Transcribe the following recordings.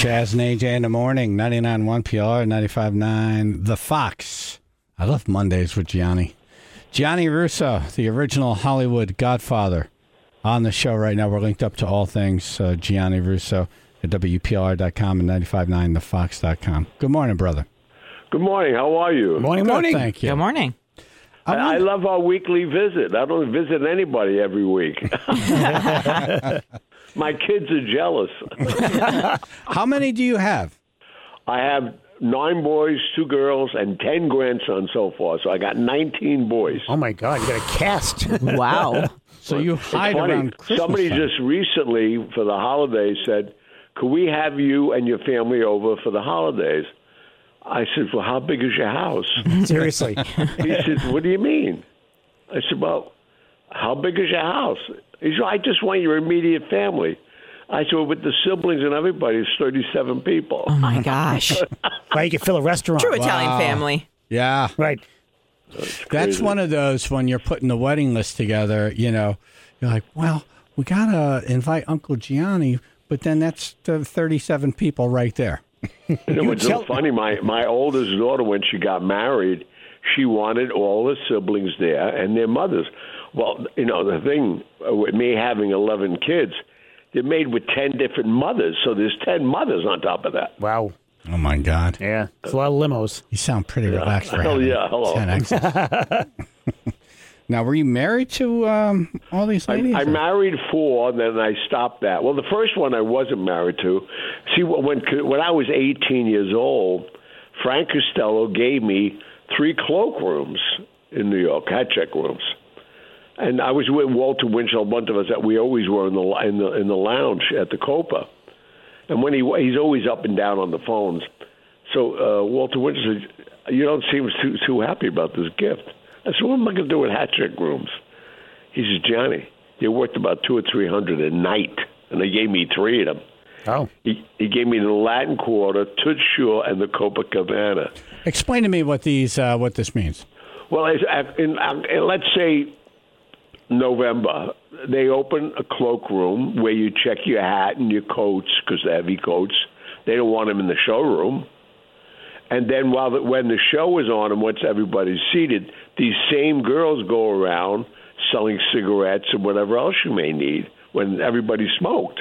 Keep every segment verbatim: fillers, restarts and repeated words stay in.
Chaz and A J in the morning, ninety-nine point one P L R, ninety-five point nine The Fox. I love Mondays with Gianni. Gianni Russo, the original Hollywood Godfather, on the show right now. We're linked up to all things uh, Gianni Russo at W P L R dot com and ninety-five point nine the fox dot com. Good morning, brother. Good morning. How are you? Morning, Good, morning. Thank you. Good morning. I, I love our weekly visit. I don't visit anybody every week. My kids are jealous. How many do you have? I have nine boys, two girls, and ten grandsons so far. So I got nineteen boys. Oh, my God. You got a cast. Wow. So you It's hide funny. around Christmas Somebody time. just recently, for the holidays, said, could we have you and your family over for the holidays? I said, well, how big is your house? Seriously. He said, what do you mean? I said, well, how big is your house? He said, I just want your immediate family. I said, well, with the siblings and everybody, it's thirty-seven people. Oh, my gosh. Right, you can fill a restaurant. True Italian family. Yeah. Right. That's, That's crazy. one of those when you're putting the wedding list together, you know, you're like, well, we got to invite Uncle Gianni, but then that's the thirty-seven people right there. You know what's so funny? My my oldest daughter, when she got married, she wanted all the siblings there and their mothers. Well, you know, the thing with me having eleven kids, they're made with ten different mothers, so there's ten mothers on top of that. Wow. Oh, my God. Yeah. It's a lot of limos. You sound pretty relaxed for Hell having yeah, hello. ten exes. Now, were you married to um, all these I, ladies? I or- married four, and then I stopped that. Well, the first one I wasn't married to. See, when when I was eighteen years old, Frank Costello gave me three cloakrooms in New York, hat check rooms. And I was with Walter Winchell, a bunch of us that we always were in the in the in the lounge at the Copa. And when he he's always up and down on the phones. So uh, Walter Winchell said, "You don't seem too too happy about this gift." I said, "What am I going to do with hat check rooms?" He says, "Johnny, you're worth about two or three hundred a night," and they gave me three of them. Oh. He, he gave me the Latin Quarter, Toots Shore, and the Copacabana. Explain to me what these uh, what this means. Well, it's, in, in, let's say November, they open a cloakroom where you check your hat and your coats because they're heavy coats. They don't want them in the showroom. And then while the, when the show is on and once everybody's seated, these same girls go around selling cigarettes and whatever else you may need when everybody smoked.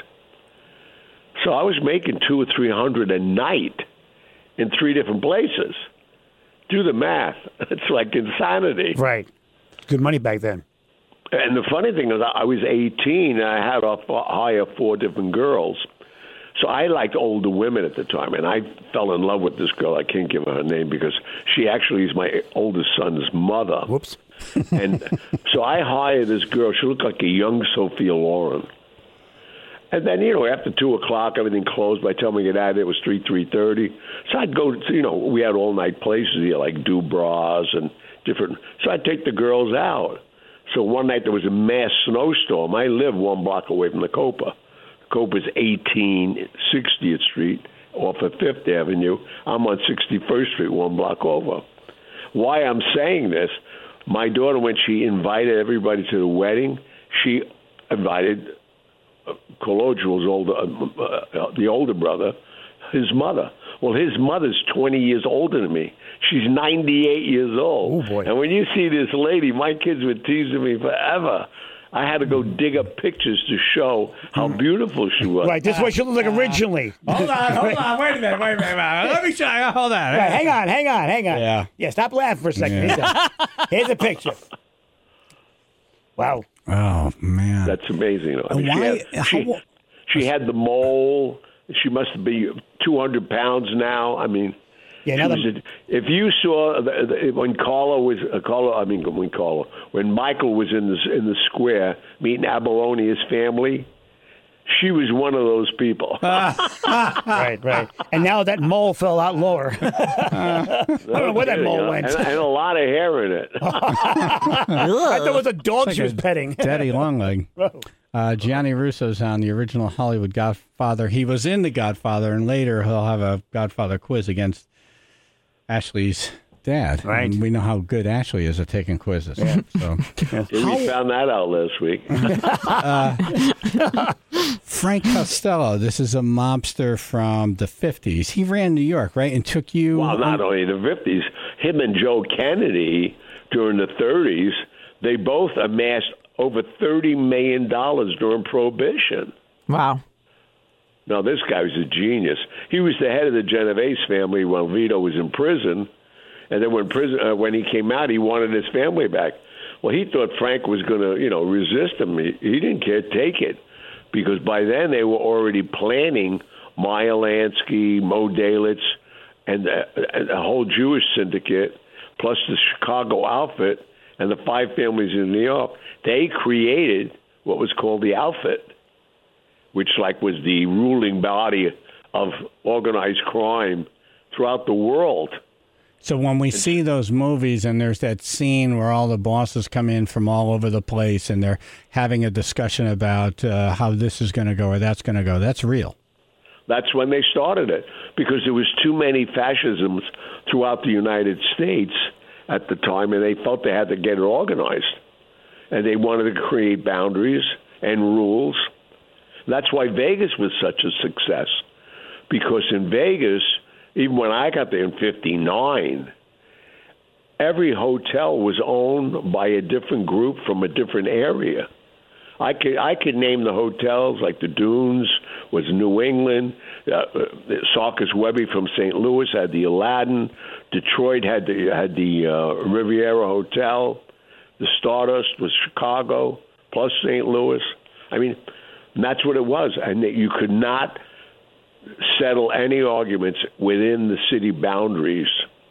So I was making two or three hundred a night in three different places. Do the math. It's like insanity. Right. Good money back then. And the funny thing is, I was eighteen, and I had to hire four different girls. So I liked older women at the time, and I fell in love with this girl. I can't give her her name because she actually is my oldest son's mother. Whoops. And so I hired this girl. She looked like a young Sophia Loren. And then, you know, after two o'clock, everything closed. By the time we get out of there, it was three, three thirty. So I'd go to, you know, we had all-night places here, like Dubras and different. So I'd take the girls out. So one night there was a mass snowstorm. I live one block away from the Copa. Copa's eighteen sixtieth Street off of Fifth Avenue. I'm on sixty-first Street, one block over. Why I'm saying this, my daughter, when she invited everybody to the wedding, she invited Colodro's older, uh, the older brother, his mother. Well, his mother's twenty years older than me. She's ninety-eight years old. Oh, boy. And when you see this lady, my kids were teasing me forever. I had to go dig up pictures to show how beautiful she was. Right. This is what she looked like originally. Hold on, hold on, wait a minute, wait a minute. Let me show you. Hold on. Right, hang on, hang on, hang on. Yeah. Yeah, stop laughing for a second. Yeah. Here's a picture. Wow. Oh, man. That's amazing. I mean, Why- she, had, she, how- she had the mole. She must be two hundred pounds now. I mean, Yeah, she now was that, a, if you saw the, the, when Carla was uh, Carla, I mean when Carla, when Michael was in the in the square meeting Abalonia's family, she was one of those people. right, right. And now that mole fell out lower. I don't know where that mole went. and, and a lot of hair in it. I thought it was a dog It's she like was a petting. Daddy Longleg. Uh, Gianni Russo's on the original Hollywood Godfather. He was in The Godfather, and later he'll have a Godfather quiz against Ashley's dad. Right. And we know how good Ashley is at taking quizzes. So, Yeah, we found that out last week. Frank Costello, this is a mobster from the fifties. He ran New York, right? And took you. Well, not only the fifties, him and Joe Kennedy during the thirties, they both amassed over thirty million dollars during Prohibition. Wow. No, this guy was a genius. He was the head of the Genovese family while Vito was in prison. And then when prison, uh, when he came out, he wanted his family back. Well, he thought Frank was going to, you know, resist him. He, he didn't care, take it. Because by then they were already planning Meyer Lansky, Mo Dalitz, and the, and the whole Jewish syndicate, plus the Chicago outfit and the five families in New York. They created what was called the outfit, which like was the ruling body of organized crime throughout the world. So when we see those movies and there's that scene where all the bosses come in from all over the place and they're having a discussion about uh, how this is going to go or that's going to go, that's real. That's when they started it, because there was too many fascisms throughout the United States at the time, and they felt they had to get it organized. And they wanted to create boundaries and rules. That's why Vegas was such a success, because in Vegas, even when I got there in fifty-nine, every hotel was owned by a different group from a different area. I could I could name the hotels, like the Dunes was New England, uh, Sarkis Webby from Saint Louis had the Aladdin, Detroit had the had the uh, Riviera Hotel, the Stardust was Chicago plus Saint Louis. I mean, that's what it was, and that you could not settle any arguments within the city boundaries,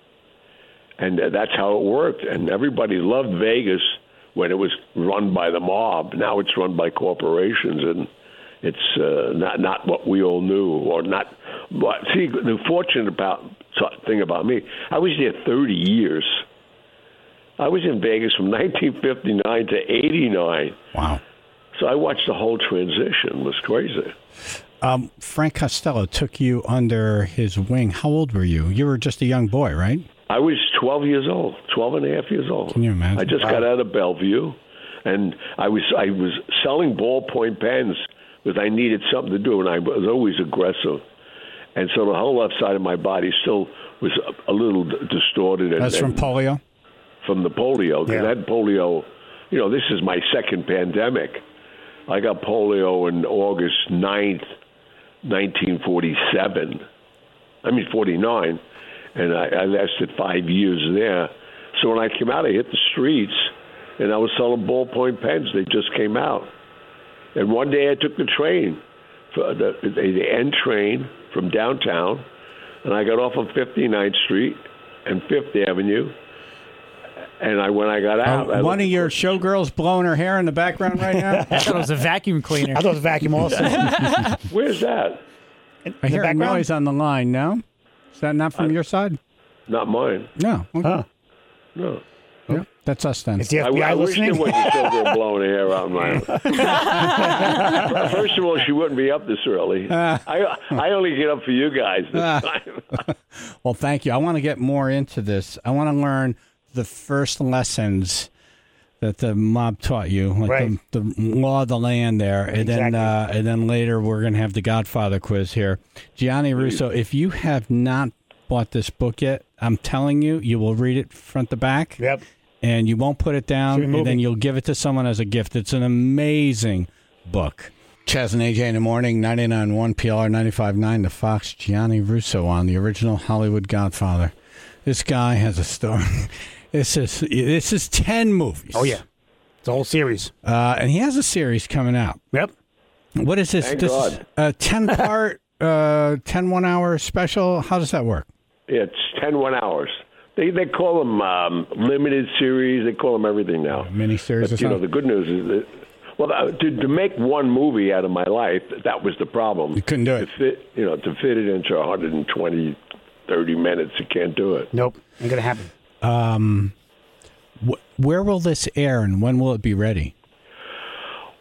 and that's how it worked. And everybody loved Vegas when it was run by the mob. Now it's run by corporations, and it's uh, not not what we all knew, or not. But see, the fortunate about thing about me, I was there thirty years. I was in Vegas from nineteen fifty-nine to eighty-nine. Wow! So I watched the whole transition. It was crazy. Um, Frank Costello took you under his wing. How old were you? You were just a young boy, right? I was twelve years old, twelve and a half years old. Can you imagine? I just Wow. got out of Bellevue, and I was I was selling ballpoint pens because I needed something to do, and I was always aggressive. And so the whole left side of my body still was a, a little distorted. And, That's from and polio? From the polio. Yeah. I had polio, you know, this is my second pandemic. I got polio on August ninth, nineteen forty-seven. I mean, forty-nine. And I, I lasted five years there. So when I came out, I hit the streets, and I was selling ballpoint pens. They just came out. And one day I took the train, for the, the, the N train from downtown, and I got off on fifty-ninth Street and Fifth Avenue. And I when I got out... Uh, I one looked- of your showgirls blowing her hair in the background right now? I thought it was a vacuum cleaner. I thought it was vacuum also. Where's that? In I the hear a background? noise on the line, no? Is that not from your side? Not mine. No. Okay. Huh. No. Yeah, that's us then. Is the I, F B I I wish listening? there was a showgirl blowing her hair out in my First of all, she wouldn't be up this early. I I only get up for you guys this time. Well, thank you. I want to get more into this. I want to learn the first lessons that the mob taught you, like Right. the, the law of the land there, and then Exactly. uh, and then later we're going to have the Godfather quiz here. Gianni Russo, if you have not bought this book yet, I'm telling you, you will read it front to back. Yep. And you won't put it down, Should we and move then it? you'll give it to someone as a gift. It's an amazing book. Chaz and A J in the morning, ninety-nine point one P L R, ninety-five point nine The Fox. Gianni Russo on, the original Hollywood Godfather. This guy has a story. This is this is ten movies. Oh, yeah. It's a whole series. Uh, and he has a series coming out. Yep. What is this? Thank this God. is a ten-part, uh, ten one-hour special. How does that work? Yeah, it's ten one hours. They they call them um, limited series. They call them everything now. Miniseries or But, you know, something? the good news is that, well, uh, to, to make one movie out of my life, that was the problem. You couldn't do To it. fit, you know, to fit it into one hundred twenty, thirty minutes, you can't do it. Nope. Ain't going to happen. Um, wh- where will this air and when will it be ready?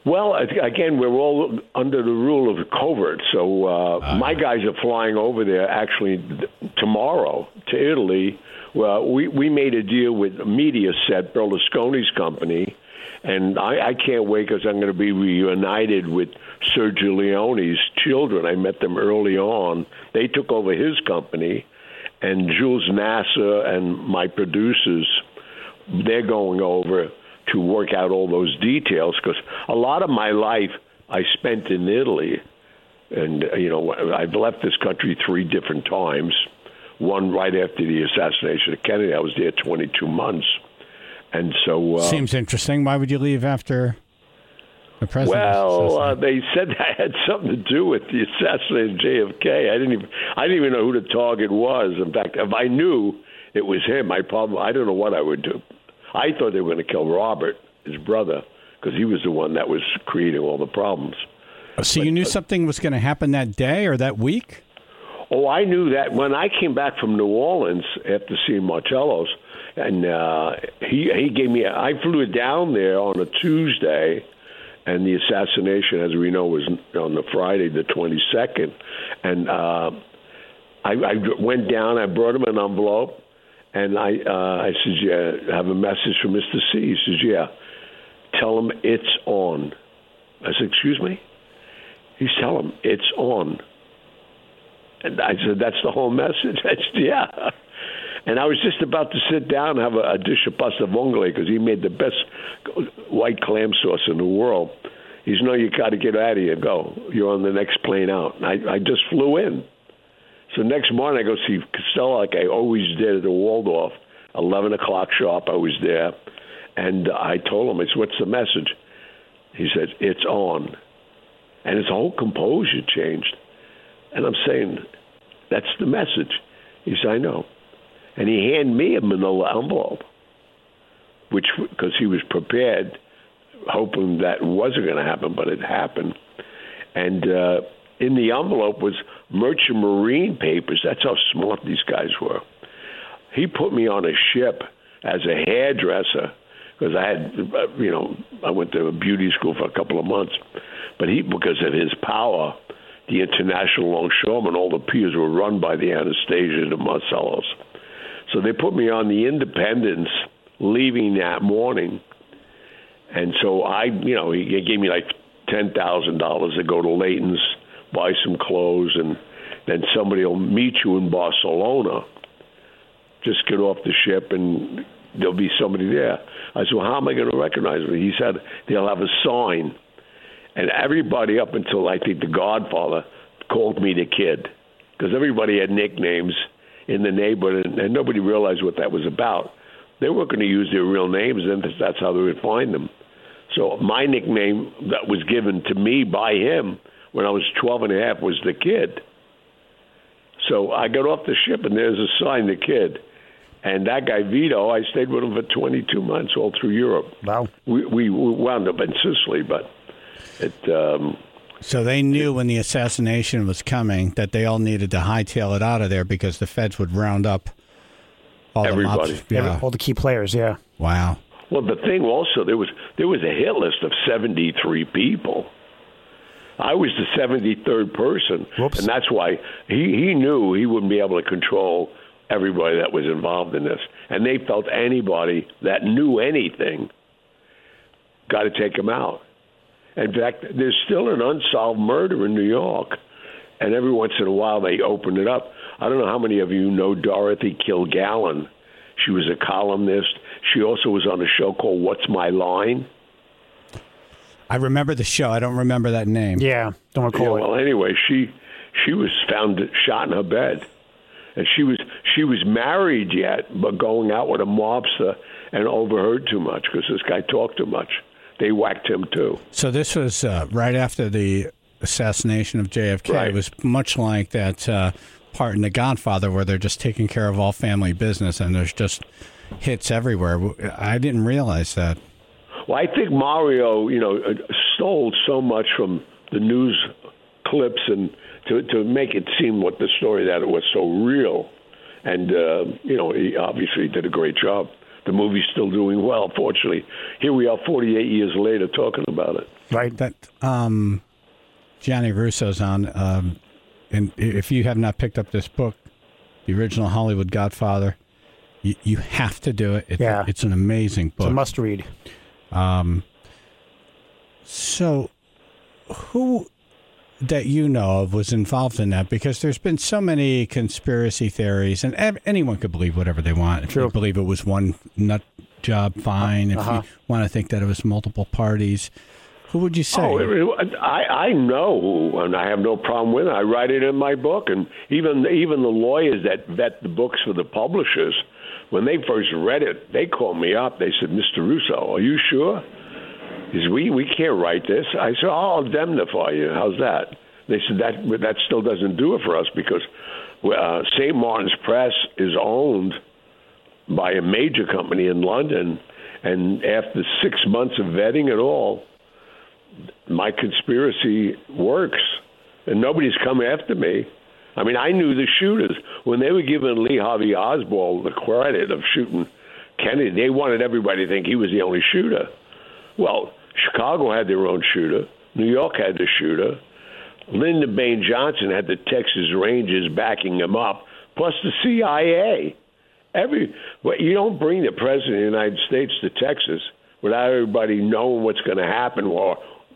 Well, again, we're all under the rule of covert. So uh, uh, my guys are flying over there actually tomorrow to Italy. Well, we, we made a deal with Mediaset, Berlusconi's company, and I, I can't wait because I'm going to be reunited with Sergio Leone's children. I met them early on. They took over his company, and Jules Nasser and my producers, they're going over to work out all those details, because a lot of my life I spent in Italy, and you know I've left this country three different times. One right after the assassination of Kennedy, I was there twenty-two months, and so uh, seems interesting. Why would you leave after the president? Well, uh, they said I had something to do with the assassination of J F K. I didn't even I didn't even know who the target was. In fact, if I knew it was him, I probably I don't know what I would do. I thought they were going to kill Robert, his brother, because he was the one that was creating all the problems. So but, you knew uh, something was going to happen that day or that week? Oh, I knew that when I came back from New Orleans after seeing Marcello's, and uh, he he gave me. I flew down there on a Tuesday, and the assassination, as we know, was on the Friday, the twenty-second, and uh, I, I went down. I brought him an envelope. And I uh, I said, yeah, have a message from Mister C. He says, yeah, tell him it's on. I said, excuse me? He's telling him it's on. And I said, that's the whole message? I said, yeah. And I was just about to sit down and have a, a dish of pasta vongole because he made the best white clam sauce in the world. He said, no, you got to get out of here. Go. You're on the next plane out. And I, I just flew in. So next morning I go see Costello like I always did at the Waldorf, eleven o'clock sharp. I was there, and uh, I told him, I said, what's the message? He said, it's on. And his whole composure changed. And I'm saying, that's the message. He said, I know. And he handed me a manila envelope, which because he was prepared, hoping that wasn't going to happen, but it happened. And uh, in the envelope was Merchant Marine papers. That's how smart these guys were. He put me on a ship as a hairdresser because I had, you know, I went to a beauty school for a couple of months. But he, because of his power, the International Longshoremen, all the piers were run by the Anastasia de Marcellos. So they put me on the Independence leaving that morning. And so I, you know, he gave me like ten thousand dollars to go to Leighton's, buy some clothes, and then somebody will meet you in Barcelona. Just get off the ship, and there'll be somebody there. I said, well, how am I going to recognize me? He said, they'll have a sign. And everybody up until, I think, The Godfather called me the Kid, because everybody had nicknames in the neighborhood, and, and nobody realized what that was about. They weren't going to use their real names, and that's how they would find them. So my nickname that was given to me by him when I was twelve and a half was the Kid. So I got off the ship, and there's a sign, the Kid. And that guy, Vito, I stayed with him for twenty-two months all through Europe. Wow. We, we wound up in Sicily, but it... Um, so they knew when the assassination was coming that they all needed to hightail it out of there because the feds would round up all everybody. the mobs. Yeah. All the key players, yeah. Wow. Well, the thing also, there was there was a hit list of seventy-three people. I was the seventy-third person, Whoops. and that's why he, he knew he wouldn't be able to control everybody that was involved in this. And they felt anybody that knew anything got to take him out. In fact, there's still an unsolved murder in New York, and every once in a while they open it up. I don't know how many of you know Dorothy Kilgallen. She was a columnist. She also was on a show called What's My Line? I remember the show. I don't remember that name. Yeah, don't recall Yeah, it. well, anyway, she she was found shot in her bed, and she was she was married yet, but going out with a mobster and overheard too much because this guy talked too much. They whacked him too. So this was uh, right after the assassination of J F K. Right. It was much like that uh, part in The Godfather where they're just taking care of all family business and there's just hits everywhere. I didn't realize that. Well, I think Mario, you know, stole so much from the news clips and to to make it seem what the story that it was so real, and uh, you know, he obviously did a great job. the movie's still doing well. Fortunately, here we are, forty-eight years later, talking about it. Right. That um, Gianni Russo's on, um, and if you have not picked up this book, the original Hollywood Godfather, you, you have to do it. it. Yeah. It's an amazing book. It's a must read. Um, so, who that you know of was involved in that? Because there's been so many conspiracy theories, and ev- anyone could believe whatever they want. If True. you believe it was one nut job, fine. If Uh-huh. you want to think that it was multiple parties, who would you say? Oh, it, I I know, and I have no problem with it. I write it in my book, and even even the lawyers that vet the books for the publishers, when they first read it, they called me up. They said, "Mister Russo, are you sure?" He said, we we can't write this. I said, "I'll indemnify you. How's that?" They said that that still doesn't do it for us because uh, Saint Martin's Press is owned by a major company in London, and after six months of vetting it all, my conspiracy works, and nobody's come after me. I mean, I knew the shooters. When they were giving Lee Harvey Oswald the credit of shooting Kennedy, they wanted everybody to think he was the only shooter. Well, Chicago had their own shooter. New York had the shooter. Lyndon Baines Johnson had the Texas Rangers backing him up, plus the C I A. Every well, you don't bring the president of the United States to Texas without everybody knowing what's going to happen or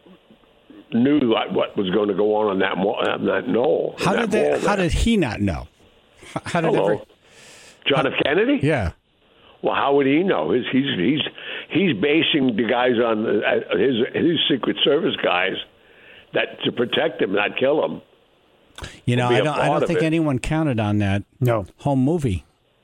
knew what, what was going to go on on that on that knoll. How that did they, wall how there. did he not know? How- How did Hello, every, John F. Kennedy? yeah? Well, how would he know? He's he's he's he's basing the guys on uh, his his Secret Service guys that to protect him, not kill him. You know, be I a don't. I part don't of think it. anyone counted on that No. home movie,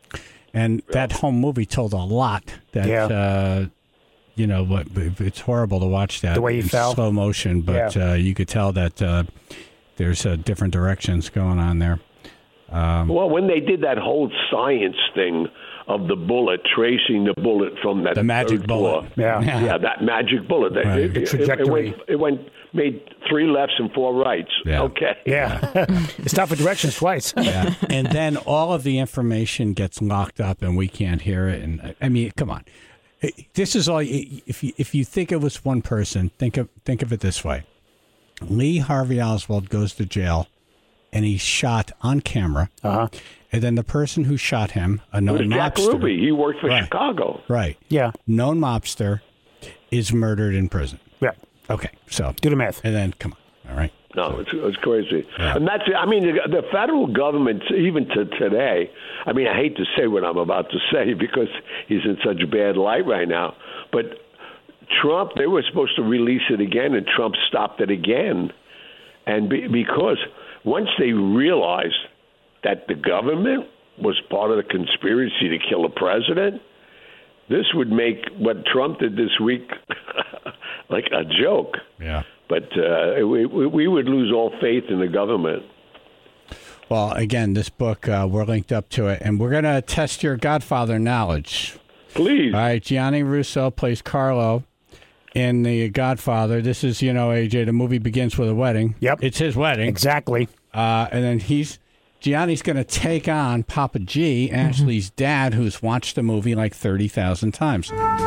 and that home movie told a lot. That Yeah. uh, you know, what it's horrible to watch that The way he in fell. slow motion, but Yeah. uh, you could tell that uh, there's uh, different directions going on there. Well, when they did that whole science thing of the bullet, tracing the bullet from that The magic third bullet. floor. Yeah. Yeah, that magic bullet. That- Right. It, The it- it trajectory. went, it went, made three lefts and four rights. Yeah. Okay. Yeah. It's not for directions twice. Yeah. And then all of the information gets locked up, and we can't hear it. And I mean, come on, this is all. If you if you think it was one person, think of think of it this way: Lee Harvey Oswald goes to jail, and he's shot on camera. Uh-huh. And then the person who shot him, a It known was Jack mobster, Ruby. He worked for Right. Chicago. right? Yeah. Known mobster is murdered in prison. Yeah. Okay, so Do the math. and then come on, all right. No, it's, it's crazy. Yeah. And that's, I mean, the, the federal government, even to today, I mean, I hate to say what I'm about to say because he's in such bad light right now, but Trump, they were supposed to release it again, and Trump stopped it again. And be, because once they realized that the government was part of the conspiracy to kill a president, this would make what Trump did this week like a joke. Yeah. But uh, we, we would lose all faith in the government. Well, again, this book, uh, we're linked up to it, and we're going to test your Godfather knowledge. Please. All right, Gianni Russo plays Carlo in The Godfather. This is, you know, A J, the movie begins with a wedding. Yep. It's his wedding. Exactly. Uh, and then he's, Gianni's going to take on Papa G, Ashley's dad, who's watched the movie like thirty thousand times.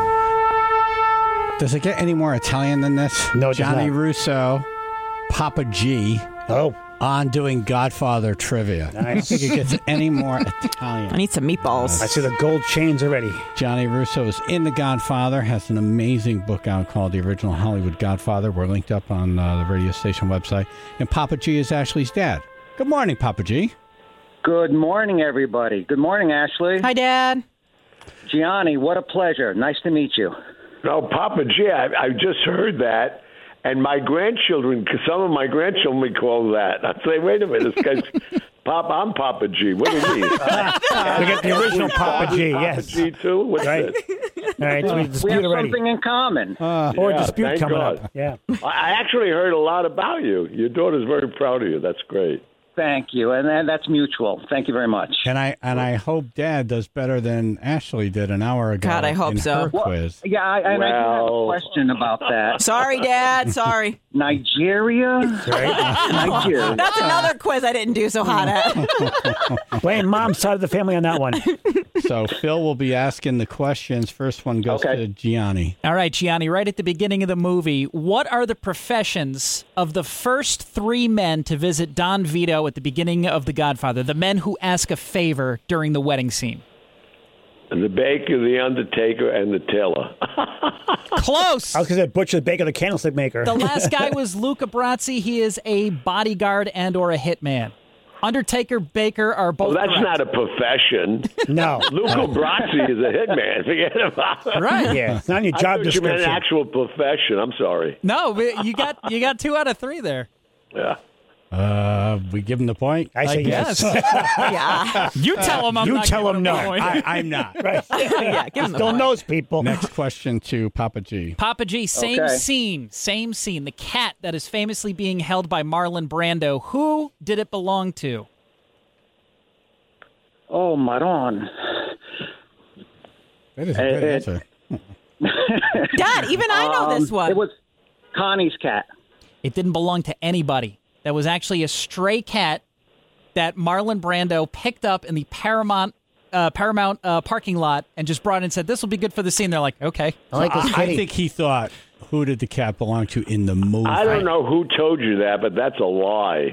Does it get any more Italian than this? No, it does Gianni not. Russo, Papa G, Oh. on doing Godfather trivia. I don't Nice. think it gets any more I Italian. need some meatballs. I see the gold chains already. Johnny Russo is in The Godfather, has an amazing book out called The Original Hollywood Godfather. We're linked up on uh, the radio station website. And Papa G is Ashley's dad. Good morning, Papa G. Good morning, everybody. Good morning, Ashley. Hi, Dad. Gianni, what a pleasure. Nice to meet you. No, Papa G, I, I just heard that, and my grandchildren, because some of my grandchildren would call that. I'd say, wait a minute, this guy's Papa, I'm Papa G. What is he? We get the original Papa G, Papa yes. G, too? What's Right. this? All right, so we We dispute have already. something in common. Uh, Or Yeah, dispute thank coming God. up. Yeah. I I actually heard a lot about you. Your daughter's very proud of you. That's great. Thank you, and and that's mutual. Thank you very much. And I and I hope Dad does better than Ashley did an hour ago. God, I hope in so. her Well, quiz. yeah, I, and I do have a Well- question about that. Sorry, Dad. Sorry. Nigeria? Nigeria. That's another quiz I didn't do so hot at. Blame mom's side of the family on that one. So Phil will be asking the questions. First one goes Okay. to Gianni. All right, Gianni, right at the beginning of the movie, what are the professions of the first three men to visit Don Vito at the beginning of The Godfather, the men who ask a favor during the wedding scene? The baker, the undertaker, and the tailor. Close! I was going to say Butcher, the baker, the candlestick maker. The last guy was Luca Brasi. He is a bodyguard and or a hitman. Undertaker, Baker are both Well, that's correct. not a profession. No. Luca Brasi is a hitman. Forget about it. Right. Yeah, it's not in your I job thought you meant description. an actual profession. I'm sorry. No, but you got you got two out of three there. Yeah. Uh, we give him the point. I say Yes. yes. Yeah. You tell him I'm You not tell giving him no. the point. I, I'm not. Right. Yeah, give him the Still point. knows people. Next question to Papa G. Papa G, same Okay. scene, same scene. The cat that is famously being held by Marlon Brando. Who did it belong to? Oh, Maron. That is a good Uh, uh, answer. Dad, even I know this Um, one. It was Connie's cat. It didn't belong to anybody. That was actually a stray cat that Marlon Brando picked up in the Paramount uh, Paramount uh, parking lot and just brought in and said, "This will be good for the scene." They're like, "Okay." I like his I, I kitty. think he thought, who did the cat belong to in the movie? I don't know who told you that, but that's a lie.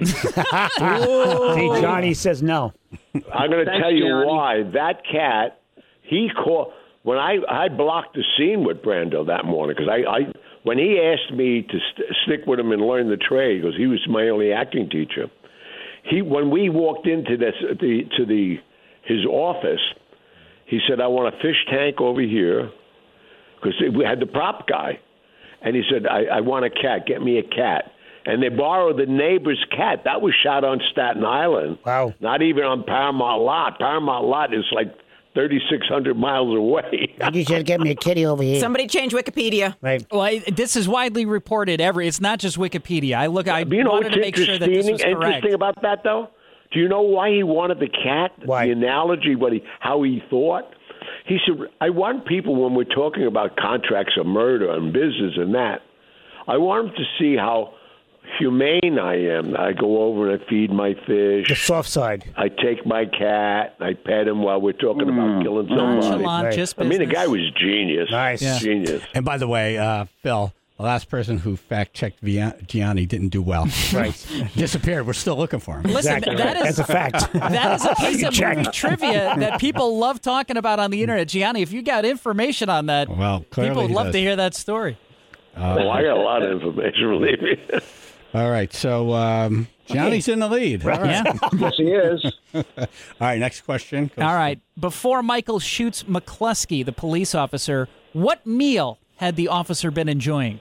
See, Johnny says no. I'm going to Thanks, tell you Gianni. why. That cat, he called when I I blocked the scene with Brando that morning because I, I when he asked me to st- stick with him and learn the trade because he was my only acting teacher. He when we walked into this the to the his office, he said, "I want a fish tank over here," because we had the prop guy, and he said, I, "I want a cat. Get me a cat." And they borrowed the neighbor's cat. That was shot on Staten Island. Wow. Not even on Paramount Lot. Paramount Lot is like thirty-six hundred miles away. You should get me a kitty over here. Somebody change Wikipedia. Right. Well, I, this is widely reported. Every it's not just Wikipedia. I look. I you know wanted what's to make sure that interesting, this was correct. interesting about that, though? Do you know why he wanted the cat? Why? The analogy, what he, how he thought? He said, I want people, when we're talking about contracts of murder and business and that, I want them to see how humane I am. I go over and I feed my fish. The soft side. I take my cat. I pet him while we're talking about killing somebody. Nonchalant, Right. just I mean, the business. guy was genius. Nice. Yeah. Genius. And by the way, uh, Phil, the last person who fact checked Gianni didn't do well. Right. Disappeared. We're still looking for him. Listen, Exactly. that right. is That's a fact. that is a piece of Check. movie trivia that people love talking about on the internet. Gianni, if you got information on that, Well, clearly people would he love does. to hear that story. oh, I got a lot of information, believe me. All right. So um, Johnny's in the lead. All right. Yeah. Yes, he is. All right. Next question. goes All right. Before Michael shoots McCluskey, the police officer, what meal had the officer been enjoying?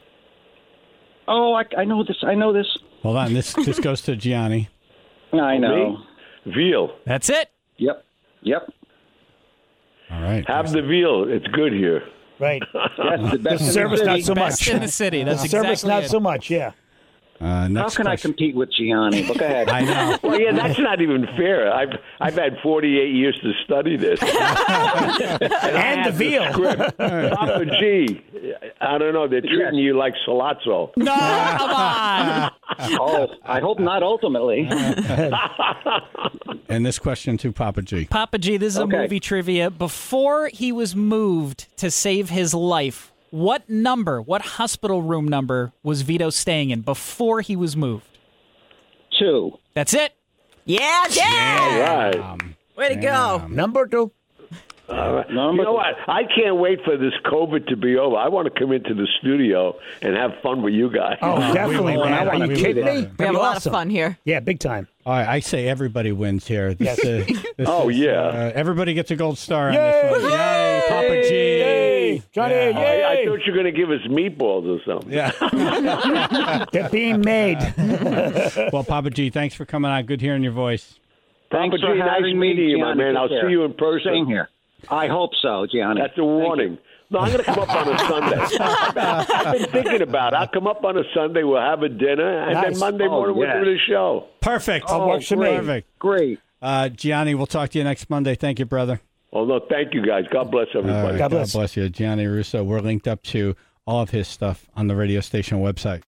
Oh, I, I know this. I know this. Hold on. This this goes to Gianni. I know. Me? Veal. That's it. Yep. Yep. All right. Have the veal. It's good here. Right. That's the The best. in the service, not city. so Best much. in the city. That's The service, exactly not it. so much. Yeah. Uh, How next can I question. compete with Gianni? But go ahead. I know. Well, yeah, that's not even fair. I've I've had forty-eight years to study this. And the veal. Papa G, I don't know. They're treating you like Salazzo. No, come on. Oh, I hope not ultimately. And this question to Papa G. Papa G, this is Okay. a movie trivia. Before he was moved to save his life, what number, what hospital room number was Vito staying in before he was moved? Two. That's it. Yeah, Dad. Right. Way to go. Number two. All right. Number You know two. what? I can't wait for this COVID to be over. I want to come into the studio and have fun with you guys. Oh, definitely, would man. love Are it. you We kidding would me? love it. We have a lot Awesome. of fun here. Yeah, big time. All right. I say everybody wins here. This, Yes. uh, this Oh, is, yeah. Uh, everybody gets a gold star on this one. Yay, Papa G. Yay, Johnny, Yeah. yay. I, I thought you were going to give us meatballs or something. Yeah. They're being made. Well, Papa G, thanks for coming on. Good hearing your voice. Thanks Papa for G, nice having me, meeting you, my Gianni. man. Take I'll care. see you in person. Same here. I hope so, Gianni. That's a warning. No, I'm going to come up on a Sunday. I've been thinking about it. I'll come up on a Sunday. We'll have a dinner, and Nice. then Monday Oh, morning we'll yes. do the show. Perfect. Oh, works for me. great. Perfect. Great. Uh, Gianni, we'll talk to you next Monday. Thank you, brother. Oh, no, thank you, guys. God bless All everybody. right, God God bless. bless you. Gianni Russo. We're linked up to all of his stuff on the radio station website.